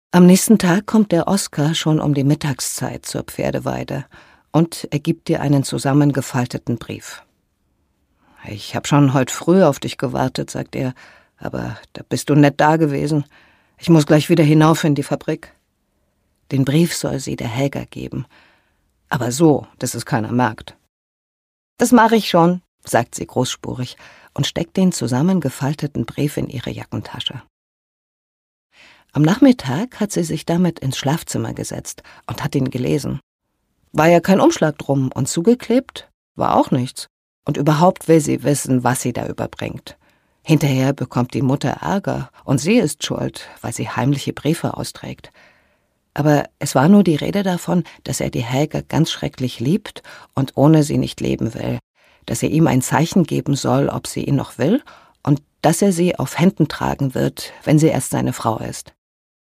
Am nächsten Tag kommt der Oskar schon um die Mittagszeit zur Pferdeweide und er gibt dir einen zusammengefalteten Brief. »Ich hab schon heute früh auf dich gewartet«, sagt er, »aber da bist du nicht da gewesen. Ich muss gleich wieder hinauf in die Fabrik.« Den Brief soll sie der Helga geben, aber so, dass es keiner merkt. »Das mache ich schon«, sagt sie großspurig und steckt den zusammengefalteten Brief in ihre Jackentasche. Am Nachmittag hat sie sich damit ins Schlafzimmer gesetzt und hat ihn gelesen. War ja kein Umschlag drum und zugeklebt war auch nichts. Und überhaupt will sie wissen, was sie da überbringt. Hinterher bekommt die Mutter Ärger und sie ist schuld, weil sie heimliche Briefe austrägt. Aber es war nur die Rede davon, dass er die Helga ganz schrecklich liebt und ohne sie nicht leben will, dass er ihm ein Zeichen geben soll, ob sie ihn noch will und dass er sie auf Händen tragen wird, wenn sie erst seine Frau ist.